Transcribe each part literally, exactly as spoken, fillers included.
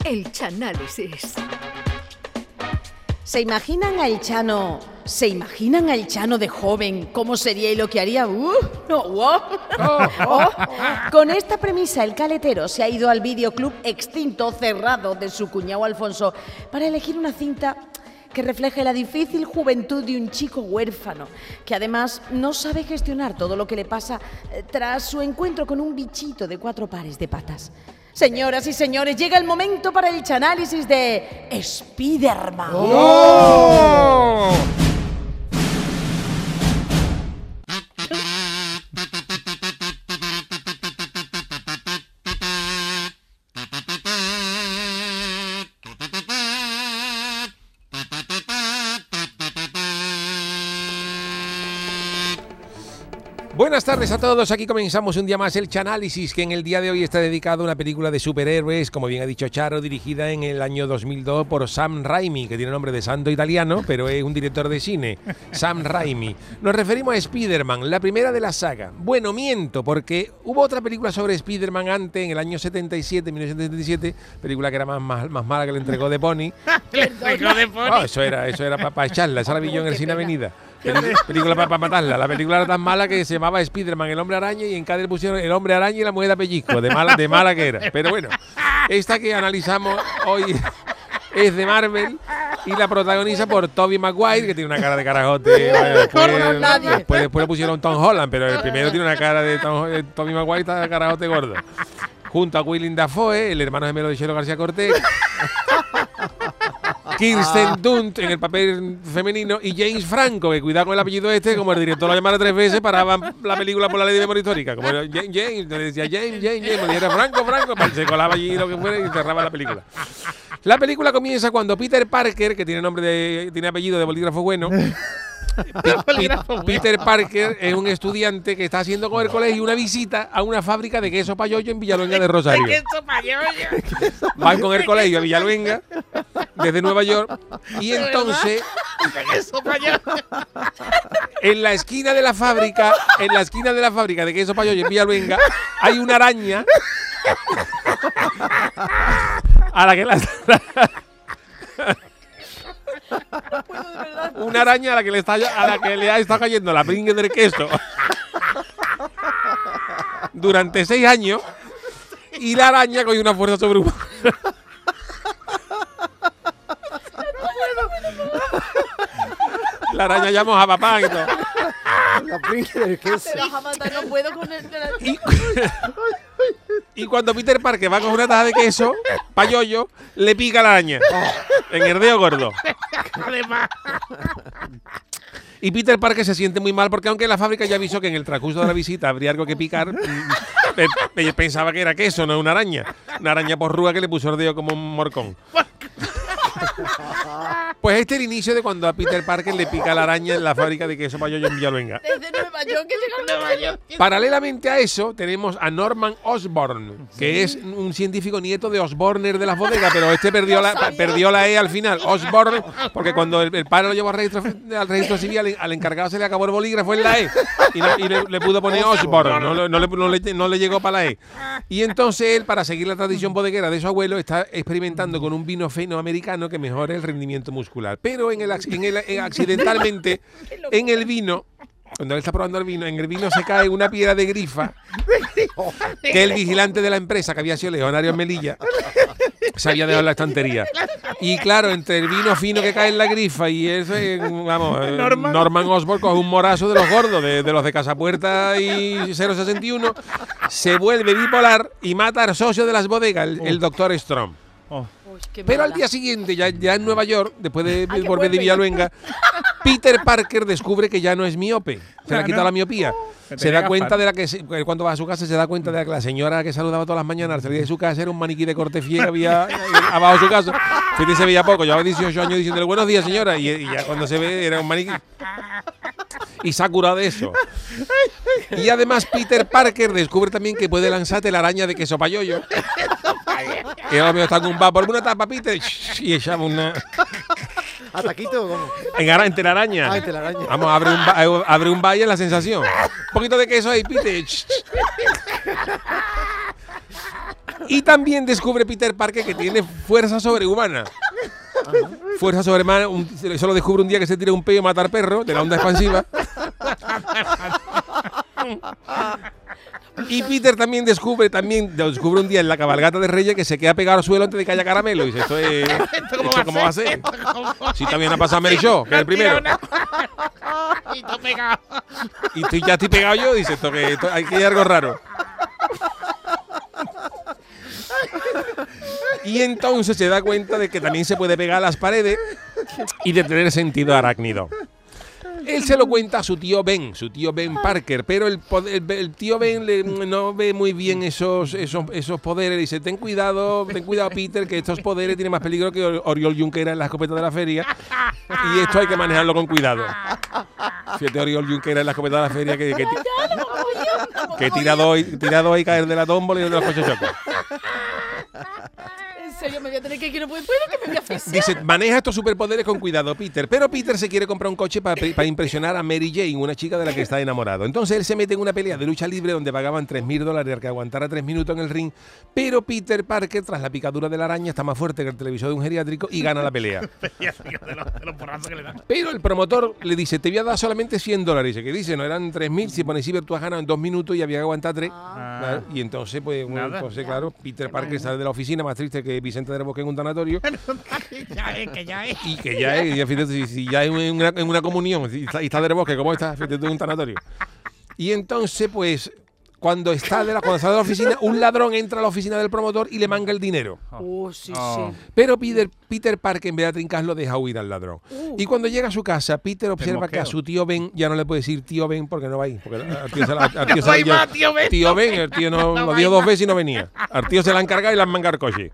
El Chanálisis. ¿Se imaginan al Chano? ¿Se imaginan al Chano de joven? ¿Cómo sería y lo que haría? Uh, no, wow. oh, oh. Con esta premisa, el caletero se ha ido al videoclub extinto cerrado de su cuñado Alfonso para elegir una cinta que refleje la difícil juventud de un chico huérfano, que además no sabe gestionar todo lo que le pasa tras su encuentro con un bichito de cuatro pares de patas. Señoras y señores, llega el momento para el chanálisis de Spider-Man. ¡Oh! Buenas tardes a todos, aquí comenzamos un día más el Chanálisis, que en el día de hoy está dedicado a una película de superhéroes, como bien ha dicho Charo, dirigida en el año dos mil dos por Sam Raimi, que tiene nombre de santo italiano, pero es un director de cine, Sam Raimi. Nos referimos a Spider-Man, la primera de la saga. Bueno, miento, porque hubo otra película sobre Spider-Man antes, en el año setenta y siete, mil novecientos setenta y siete, película que era más, más, más mala que le entregó de Pony. ¿Le entregó de Pony? Oh, eso era, eso era para pa echarla, esa la vi yo en el Cine Avenida. Película para pa matarla. La película era tan mala que se llamaba Spider-Man, el hombre araña, y en cada le pusieron el hombre araña y la mujer de pellizco, de mala, de mala que era. Pero bueno, esta que analizamos hoy es de Marvel y la protagoniza por Tobey Maguire, que tiene una cara de carajote. Después, después, después le pusieron Tom Holland, pero el primero tiene una cara de Tom, Tobey Maguire, está de carajote gordo. Junto a Willem Dafoe, el hermano gemelo de Chelo García Cortés, Kirsten Dunst en el papel femenino y James Franco, que cuidado con el apellido este, como el director lo llamara tres veces, paraban la película por la ley de memoria histórica. Como James, James, le decía James, James, James, le dijera Franco, Franco, se colaba allí lo que fuera y cerraba la película. La película comienza cuando Peter Parker, que tiene nombre de, tiene apellido de bolígrafo bueno, Peter Parker es un estudiante que está haciendo con el colegio una visita a una fábrica de queso payoyo en Villaluenga de Rosario. ¿De queso payoyo? Van con el colegio a Villaluenga desde Nueva York y entonces ¿De queso payoyo? en la esquina de la fábrica, en la esquina de la fábrica de queso payoyo en Villaluenga hay una araña a la que la una araña a la que le está a la que le ha estado cayendo la pringue del queso durante seis años y la araña cogió una fuerza sobrehumana. La araña llamó a papá y todo. La pringue del queso. No puedo con el... Y, y cuando Peter Parker va a coger una taza de queso, payoyo, le pica la araña en el dedo gordo. Y Peter Parker se siente muy mal porque aunque la fábrica ya avisó que en el transcurso de la visita habría algo que picar, pensaba que era queso, no una araña. Una araña porrúa que le puso el dedo como un morcón. Pues este es el inicio de cuando a Peter Parker le pica la araña en la fábrica de queso payoyo en Villaluenga. Desde Nueva York, que llega a Nueva York. Paralelamente a eso, tenemos a Norman Osborn, que es un científico nieto de Osborner de las bodegas, pero este perdió la, perdió la E al final. Osborn, porque cuando el, el padre lo llevó al registro, al registro civil, al, al encargado se le acabó el bolígrafo en la E y, no, y le, le pudo poner Osborn, no, no, no, le, no, le, no le llegó para la E. Y entonces él, para seguir la tradición bodeguera de su abuelo, está experimentando con un vino fino americano que mejore el rendimiento muscular. Pero en el, en el en accidentalmente, en el vino, cuando él está probando el vino, en el vino se cae una piedra de grifa que el vigilante de la empresa, que había sido Leonario Melilla, se había dejado en la estantería. Y claro, entre el vino fino que cae en la grifa y ese, vamos, Norman, Norman Osborn coge un morazo de los gordos, de, de los de Casapuerta y cero sesenta y uno, se vuelve bipolar y mata al socio de las bodegas, el, el doctor Strom. Oh. Pero al día siguiente, ya, ya en Nueva York, después de Ay, volver de Villaluenga, Peter Parker descubre que ya no es miope. Se le ha quitado la miopía. Se da cuenta de la que, cuando va a su casa, se da cuenta de que la señora que saludaba todas las mañanas al salir de su casa era un maniquí de corte fiel que había abajo de su casa. Fíjate, se veía poco. Llevaba dieciocho años diciéndole buenos días, señora. Y, y ya cuando se ve, era un maniquí. Y se ha curado de eso. Y además, Peter Parker descubre también que puede lanzar telaraña de queso payoyo. Y ahora me está con un vapor, una tapa, Peter, y echamos una. ¿A taquito o cómo? En ara, en telaraña. Ah, en telaraña. Vamos, abre un, abre un valle en la sensación. Un poquito de queso ahí, Peter. Y también descubre Peter Parker que tiene fuerza sobrehumana. Ajá. Fuerza sobrehumana, un, eso lo descubre un día que se tira un peo a matar perro de la onda expansiva. Y Peter también descubre, también descubre un día en la cabalgata de Reyes que se queda pegado al suelo antes de que haya caramelo. Y dice, esto es. ¿Esto cómo, ¿esto cómo va a ser? Si también ha pasado Mary Jo, que es el primero. Y tú pegado. Y tú, ya estoy pegado yo, dice, esto que esto, hay que hay algo raro. Y entonces se da cuenta de que también se puede pegar a las paredes y de tener sentido arácnido. Él se lo cuenta a su tío Ben, su tío Ben Parker, pero el, el, el tío Ben le, no ve muy bien esos, esos, esos poderes. Dice, ten cuidado, ten cuidado, Peter, que estos poderes tienen más peligro que Oriol Junqueras en la escopeta de la feria. Y esto hay que manejarlo con cuidado. Fíjate, Oriol Junqueras en la escopeta de la feria que, que, que, que tirado hoy, tirado hoy caer de la tómbola y de los coches chocos. En serio, me voy a tener que ir, que no puedo, puedo que me voy a asfixiar. Dice, maneja estos superpoderes con cuidado, Peter. Pero Peter se quiere comprar un coche para pa impresionar a Mary Jane, una chica de la que está enamorado. Entonces él se mete en una pelea de lucha libre donde pagaban tres mil dólares al que aguantara tres minutos en el ring. Pero Peter Parker, tras la picadura de la araña, está más fuerte que el televisor de un geriátrico y gana la pelea. Pero el promotor le dice, te voy a dar solamente cien dólares. Dice, ¿qué dice? No eran tres mil. Si pones ciber, tú has ganado en dos minutos y había que aguantar tres. Ah. Claro. Y entonces, pues, bueno, entonces, claro, Peter Parker sale de la oficina más triste que Vicente del Bosque en un tanatorio. Ya es, que ya es. Y que ya es, y fíjate, si, si ya es en una, en una comunión, y está, y está del Bosque, ¿cómo está? Fíjate tú en un tanatorio. Y entonces, pues, cuando está de la, cuando sale de la oficina, un ladrón entra a la oficina del promotor y le manga el dinero. Oh, sí, oh. sí. Pero Peter, Peter Parker, en vez de trincarlo, deja huir al ladrón. Uh. Y cuando llega a su casa, Peter observa que a su tío Ben ya no le puede decir tío Ben porque no va ahí. Porque al tío se la, al tío se la, tío Ben. Tío Ben, el tío no, no lo dio dos veces y no venía. Al tío se la han cargado y le han mangado el coche.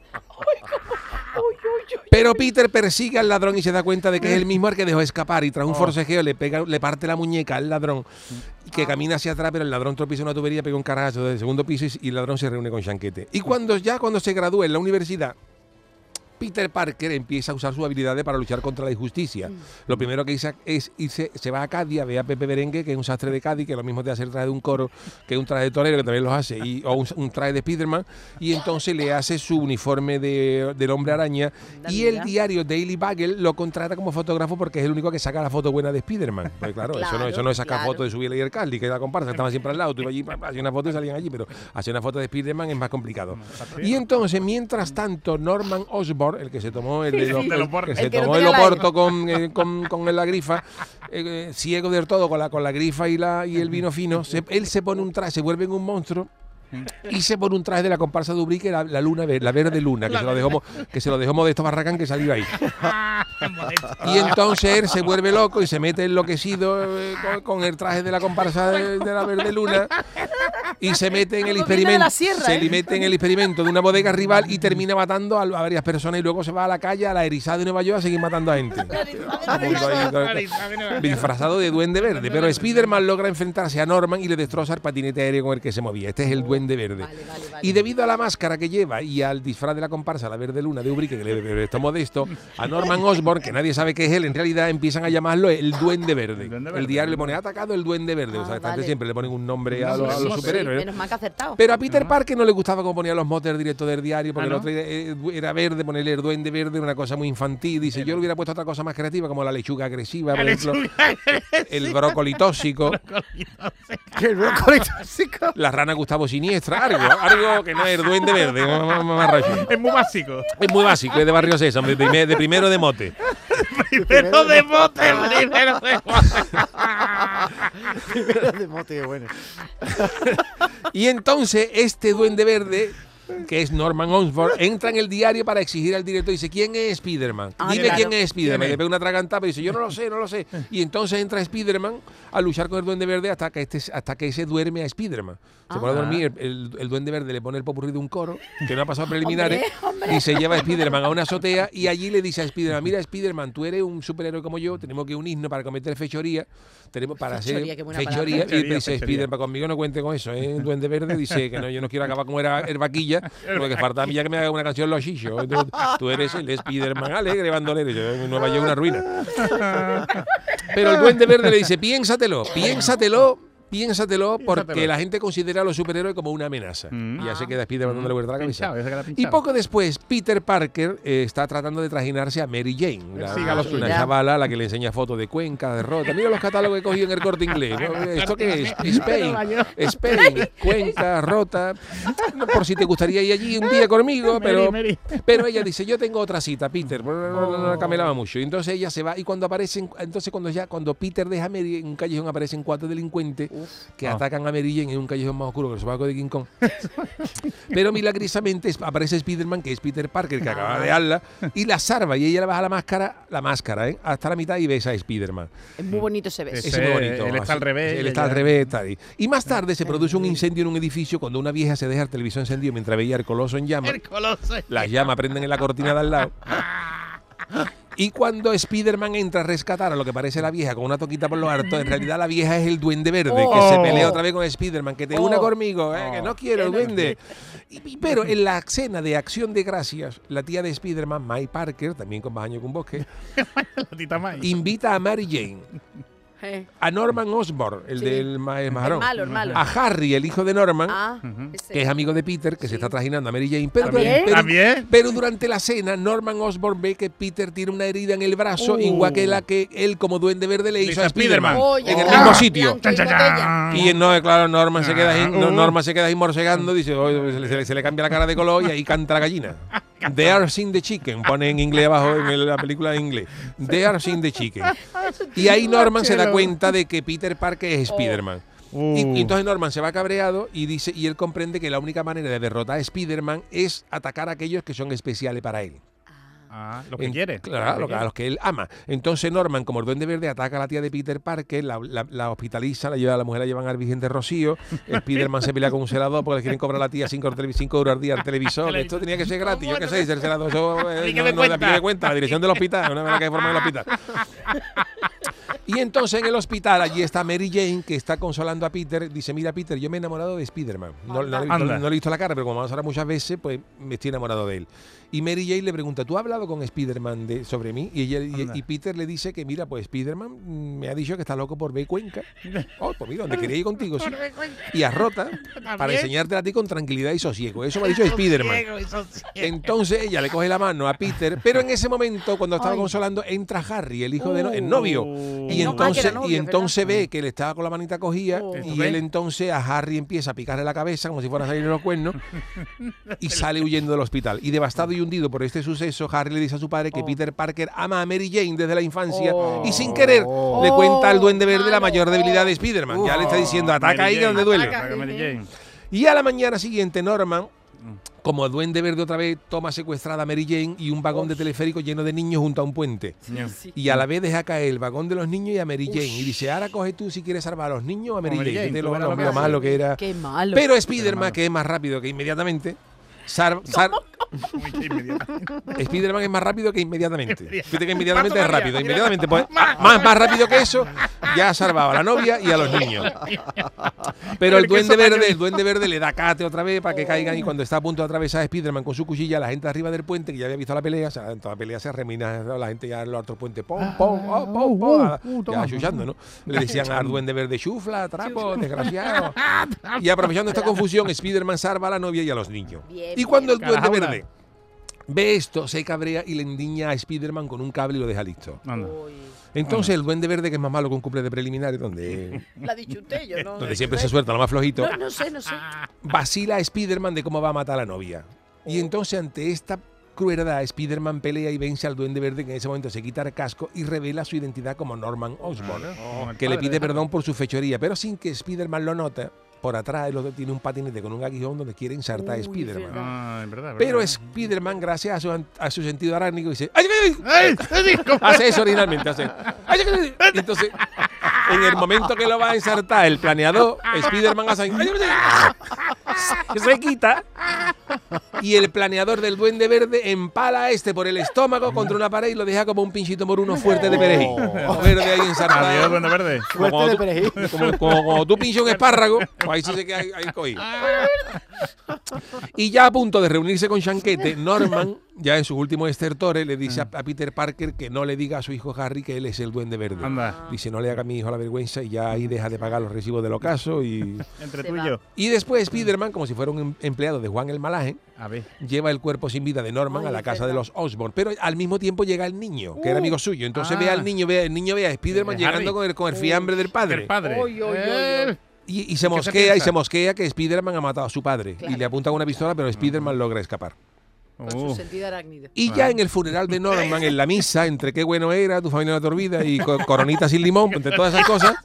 Pero Peter persigue al ladrón y se da cuenta de que es el mismo al que dejó escapar y tras un forcejeo le pega, le parte la muñeca al ladrón que camina hacia atrás, pero el ladrón tropieza una tubería, pega un carajazo del segundo piso y el ladrón se reúne con Chanquete. Y cuando ya cuando se gradúa en la universidad, Peter Parker empieza a usar sus habilidades para luchar contra la injusticia. Mm. Lo primero que dice es irse, se va a Cádiz a ver a Pepe Berengue, que es un sastre de Cádiz, que lo mismo de hacer traje de un coro, que un traje de torero, que también los hace, y, o un, un traje de Spiderman, y entonces le hace su uniforme de, del hombre araña, y el diario Daily Bugle lo contrata como fotógrafo porque es el único que saca la foto buena de Spiderman. Pues claro, claro, eso no, eso no es sacar claro. fotos de Subiela y el Carly, que es la comparsa, estaban siempre al lado, tú ibas allí, hacías una foto y salían allí, pero hacer una foto de Spiderman es más complicado. Y entonces, mientras tanto, Norman Osborn, el que se tomó el, el, el, el, que se el que tomó no el Oporto con, eh, con, con la grifa, eh, ciego del todo con la, con la grifa y, la, y el vino fino, se, él se pone un traje, se vuelve en un monstruo y se pone un traje de la comparsa de Ubrique, la, la luna, la verde luna, que se lo dejó, que se lo dejó Modesto Barragán, que salió ahí. Y entonces él se vuelve loco y se mete enloquecido eh, con, con el traje de la comparsa de, de la verde luna y se mete en el experimento, sierra, se ¿eh? mete en el experimento de una bodega rival y termina matando a, a varias personas y luego se va a la calle, a la erizada de Nueva York, a seguir matando a gente. Disfrazado de duende verde, pero Spiderman logra enfrentarse a Norman y le destroza el patinete aéreo con el que se movía. Este es el duende verde. Vale, vale, vale. Y debido a la máscara que lleva y al disfraz de la comparsa, la verde luna de Ubrique, que le prestó Modesto, a Norman Osborn, que nadie sabe qué es él, en realidad empiezan a llamarlo el duende verde. El, duende verde. El diario le pone atacado el duende verde. Ah, o sea, vale. siempre le ponen un nombre a los, a los superhéroes. Sí, menos mal que acertado. Pero a Peter uh-huh. Parker no le gustaba como ponía los motes directo del diario, porque ¿Ah, no? el otro era verde, ponerle el duende verde era una cosa muy infantil. Dice, pero yo le hubiera puesto otra cosa más creativa, como la lechuga agresiva, por ejemplo. El brócoli tóxico. ¿El brócoli tóxico? La rana Gustavo Siniestra, algo, algo que no es el duende verde, más, más rayo. Es muy básico. Es muy básico, es de Barrio Sésamo, de, primer, de primero de mote. Primero de mote, primero de mote. Primero de mote, bueno. Y entonces este duende verde, que es Norman Osborn, entra en el diario para exigir al director y dice, ¿quién es Spiderman? Ah, Dime claro. quién es Spiderman. Le pega una tragantada, pero dice, yo no lo sé, no lo sé. Y entonces entra Spiderman a luchar con el duende verde hasta que este, hasta que ese duerme a Spiderman. Se ah. pone a dormir, el, el, el duende verde le pone el popurrí de un coro, que no ha pasado preliminares, hombre, hombre. Y se lleva a Spiderman a una azotea y allí le dice a Spiderman, mira Spiderman, tú eres un superhéroe como yo, tenemos que unirnos para cometer fechoría, tenemos para fechoría, hacer fechoría. fechoría. Y dice Spiderman, conmigo no cuente con eso, ¿eh? El duende verde dice que no, yo no quiero acabar como era el vaquilla, porque falta a mí ya que me haga una canción Los Chichos. Tú, tú eres el Spiderman alegre, bandolero, yo en Nueva York una ruina. Pero el duende verde le dice, piénsatelo, piénsatelo, Piénsatelo porque Piénsatelo. la gente considera a los superhéroes como una amenaza. Mm. Y ya se queda Spiderman dándole vuelta a la cabeza. Pinchado, ya se queda Y pinchado. poco después, Peter Parker eh, está tratando de trajinarse a Mary Jane, la, Siga lo suyo. una Mira. chavala a la que le enseña fotos de Cuenca, de Rota. Mira los catálogos que he cogido en el Corte Inglés. ¿No? ¿Esto qué es? Spain, Spain, Cuenca, Rota. No, por si te gustaría ir allí un día conmigo, pero, Mary, pero ella dice, yo tengo otra cita, Peter. No, no, no la camelaba mucho. Y entonces ella se va y cuando aparecen, entonces cuando ya cuando Peter deja a Mary en un callejón aparecen cuatro delincuentes que Ah. atacan a Mary Jane en un callejón más oscuro que el sobaco de King Kong. Pero milagrosamente es- aparece Spiderman, que es Peter Parker, que acaba de darla, y la salva. Y ella le baja la máscara, la máscara, ¿eh? hasta la mitad y besa a Spiderman. Es muy bonito ese beso. Ese- Ese es muy bonito. él está así. al revés, Él y está al ella- revés. Tal. y- Y más tarde se produce un incendio en un edificio cuando una vieja se deja el televisor encendido mientras veía el coloso en llamas. el coloso. Las llamas prenden en la cortina de al lado. Y cuando Spiderman entra a rescatar a lo que parece la vieja con una toquita por lo harto, en realidad la vieja es el duende verde que Oh. se pelea otra vez con Spiderman, que te una Oh. conmigo, eh, que no quiero el duende. Y- y- pero en la escena de Acción de Gracias, la tía de Spiderman, May Parker, también con más años que un bosque, La tita May. invita a Mary Jane, Eh, a Norman Osborn, el Sí. del ma- el el marrón, malo, el malo. a Harry, el hijo de Norman, Ah, Ujú. ese. que es amigo de Peter, que Sí. se está trajinando a Mary Jane. Pero, ¿También? pero- ¿También? pero durante la cena, Norman Osborn ve que Peter tiene una herida en el brazo, Uh. igual que la que él, como duende verde, le hizo Dice a Spiderman. Spiderman. Oye, en el claro, mismo sitio. Bianca y botella. Y no, claro, Norman se queda ahí, no, Uh. Norman se queda ahí morsegando, dice, "Oye, se, le, se le- se le cambia la cara de color y ahí canta la gallina. They are seen the chicken, pone en inglés abajo en el- la película en inglés. They are seen the chicken. Y ahí Norman se da cuenta de que Peter Parker es Spiderman. Uh. Y, y entonces Norman se va cabreado y dice y él comprende que la única manera de derrotar a Spiderman es atacar a aquellos que son especiales para él. Ah, lo que En- quiere. Claro, lo que- a los que él ama. Entonces Norman, como el duende verde, ataca a la tía de Peter Parker, la, la- la hospitaliza, la lleva a la mujer, la llevan al Virgen de Rocío. Spiderman se pelea con un celador porque le quieren cobrar a la tía cinco euros al día al televisor. Esto tenía que ser gratis, yo qué sé, ser celador. Eso, eh, Ni que no, me no, la cuenta. pide cuenta, la dirección del hospital, una vez que hay forma en el hospital. Y entonces en el hospital allí está Mary Jane, que está consolando a Peter. Dice, mira Peter, yo me he enamorado de Spiderman. No, no, le he visto- Anda. no le he visto la cara, pero como vamos a hablar muchas veces, pues me estoy enamorado de él. Y Mary Jane le pregunta, ¿tú has hablado con Spiderman de, sobre mí? Y, ella, y, Anda. y Peter le dice que, mira, pues Spiderman mm, me ha dicho que está loco por ver Cuenca. Oh, pues mira, donde quería ir contigo, sí. Y a Rota, para enseñarte a ti con tranquilidad y sosiego. Eso me ha dicho Spiderman. Entonces ella le coge la mano a Peter, pero en ese momento, cuando estaba Ay. consolando, entra Harry, el hijo de no- el novio. Uh. Y El no- ah, que entonces, era novio, y es entonces ve que le estaba con la manita cogida Oh. y él entonces a Harry empieza a picarle la cabeza como si fuera a salir los cuernos y sale huyendo del hospital. Y devastado y hundido por este suceso, Harry le dice a su padre que Oh. Peter Parker ama a Mary Jane desde la infancia Oh. y sin querer Oh. le cuenta al duende verde la Malo. mayor debilidad de Spiderman. Ya le está diciendo, ataca ahí que donde duele. Ataca, Mary Jane. Y a la mañana siguiente, Norman, como duende verde otra vez, toma secuestrada a Mary Jane y un vagón de teleférico lleno de niños junto a un puente. Sí. Y a la vez deja caer el vagón de los niños y a Mary Jane. Y dice, ahora coge tú si quieres salvar a los niños o a Mary, Mary Jane. Jane, Fíjate tú lo, verás lo- lo que lo hace. malo que era. Qué malo. Pero Spiderman, malo. que es más rápido que inmediatamente, sar- sar- Uy, qué inmediatamente. Spiderman es más rápido que inmediatamente. Fíjate que inmediatamente Más es rápido. todavía. Inmediatamente, pues, ah, más, más rápido que eso, ya ha salvado a la novia y a los niños. Pero el El duende queso verde, mayo. el duende verde le da cate otra vez para que caigan y cuando está a punto de atravesar a Spiderman con su cuchilla, la gente arriba del puente, que ya había visto la pelea, o sea, en toda la pelea se remina la gente ya en los otros puentes, pom, pom, oh, pom, pom, uh, uh, ya toma. achuchando, ¿no? Le decían al duende verde, chufla, trapo, desgraciado. Y aprovechando esta confusión, Spiderman salva a la novia y a los niños. Bien, Y cuando el bien. duende Carajauna. verde ve esto, se cabrea y le endiña a Spiderman con un cable y lo deja listo. Anda. Uy, Entonces el duende verde, que es más malo que un cumple de preliminares, donde, la ha dicho usted, yo no. donde siempre se suelta lo más flojito, No, no sé, no sé. vacila a Spiderman de cómo va a matar a la novia. Y entonces ante esta crueldad, Spiderman pelea y vence al duende verde, que en ese momento se quita el casco y revela su identidad como Norman Osborn, Oh, el que le padre pide de perdón por su fechoría, pero sin que Spiderman lo note. Por atrás el otro tiene un patinete con un aguijón donde quiere ensartar a Uy, Spiderman. verdad. Ah, en verdad, Pero verdad. Spiderman, gracias a su, an- a su sentido arácnico, dice ¡ay, ay, ay! ¡Ay! ¡Ay! ¿Cómo? Hace eso originalmente, hace. ¡Ay, ay, ay! Y entonces, en el momento que lo va a ensartar el planeador, Spiderman hace. ¡Ay, ay, ay! Se quita. Y el planeador del duende verde empala a este por el estómago contra una pared y lo deja como un pinchito moruno fuerte de perejil. Oh. Verde ahí ensartado. Adiós, duende verde. Como Fuerte cuando de tú- perejil. Como, como cuando tú pinchas un espárrago, pues ahí sí se queda ahí, ahí cogido. Y ya a punto de reunirse con Chanquete, Norman, ya en sus últimos estertores, le dice a, a Peter Parker que no le diga a su hijo Harry que él es el Duende Verde. Anda. Dice, no le haga a mi hijo la vergüenza y ya ahí deja de pagar los recibos del ocaso. Y, Entre Se tú y va. yo. y después Spiderman, como si fuera un em- empleado de Juan el Malaje, A ver. lleva el cuerpo sin vida de Norman Ay, a la es casa de verdad. los Osborn, pero al mismo tiempo llega el niño, que era amigo suyo. Entonces Ah. ve al niño, ve, el niño ve a Spiderman Eh, llegando Harry. con el, con el fiambre del padre. El padre. Uy, uy, uy, uy. Eh, Y, y se ¿Y qué se mosquea y piensa? se mosquea que Spiderman ha matado a su padre. Claro. Y le apunta con una pistola, pero Spiderman logra escapar. Con su Uh. sentido arácnido. Y ya en el funeral de Norman, en la misa, entre qué bueno era, tu familia no te olvida, y co- coronita sin limón, entre todas esas cosas.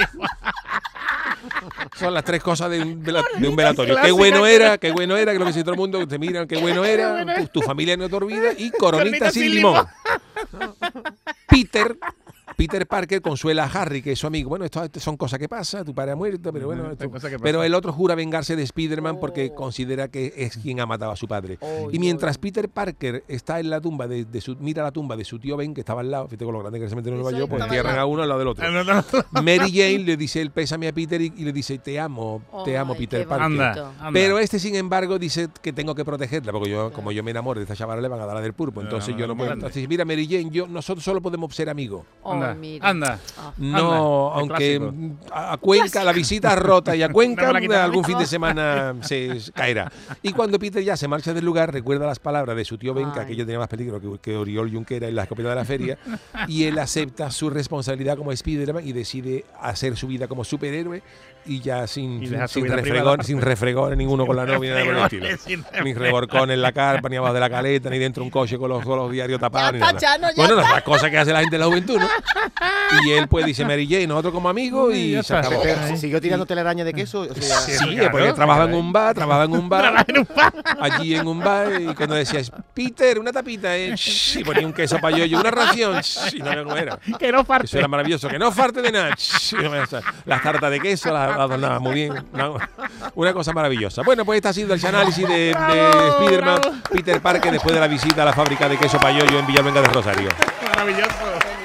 Son las tres cosas de un, vela- de un velatorio. Qué bueno era, qué bueno era, que lo que dice todo el mundo, te miran, qué bueno era, tu, tu familia no te olvida, y coronita sin limón. Peter, Peter Parker consuela a Harry, que es su amigo. Bueno, esto, esto son cosas que pasan, tu padre ha muerto, pero bueno. Ujú, esto- son cosas que pero pasan. el otro jura vengarse de Spider-Man porque Oh. considera que es quien ha matado a su padre. Oh, y mientras oh. Peter Parker está en la tumba de, de su, mira la tumba de su tío Ben, que estaba al lado, fíjate con lo grande que se mete en Nueva Eso York, pues estaba al entierran lado. a uno al lado del otro. Ah, no, no. Mary Jane le dice el pésame a Peter y, y le dice te amo, te amo Ay, Peter qué Parker. bonito. Anda, anda. Pero este, sin embargo, dice que tengo que protegerla, porque yo, como yo me enamoro de esta chavala, le van a dar la del purpo. Entonces No, yo no no, puedo. grande. Entonces, mira, Mary Jane, yo, nosotros solo podemos ser amigos. Oh, Anda, mira. anda. Ah. No, Anda, el aunque clásico. mm, a, a Cuenca, la visita rota y a Cuenca No me la quitas a mí. algún fin de semana se se caerá. Y cuando Peter ya se marcha del lugar, recuerda las palabras de su tío Ben, que Ay. aquello tenía más peligro que, que Oriol Junquera en la escopeta de la feria, y él acepta su responsabilidad como Spiderman y decide hacer su vida como superhéroe y ya sin, Y sin, deja su sin vida refregón, privada. sin refregón ninguno con la novia, nada por el estilo. Sin Ni reborcón en la carpa, ni abajo de la caleta, ni dentro de un coche con los, con los diarios tapados, ni está, nada. Chano, ya Bueno, está. las cosas que hace la gente de la juventud, ¿no? Y él pues dice Mary Jane, nosotros como amigos y Ya se está. acabó. Pero si siguió tirando telaraña de queso. O sea, Sí, Sí, claro, porque trabajaba en claro. un bar, trabajaba en un bar, allí en un bar, y cuando decías, Peter, una tapita, eh, shh, y ponía un queso para yo, una ración, shh, y no sé cómo era. Que no parte. Eso era maravilloso, que no falte de nada. shh, y no me- o sea, las tartas de queso las las adornaba muy bien. Una, una cosa maravillosa. Bueno, pues este ha sido el análisis de, de Bravo, Spiderman, bravo. Peter Parker, después de la visita a la fábrica de queso Payoyo en Villalbenga de Rosario. Maravilloso.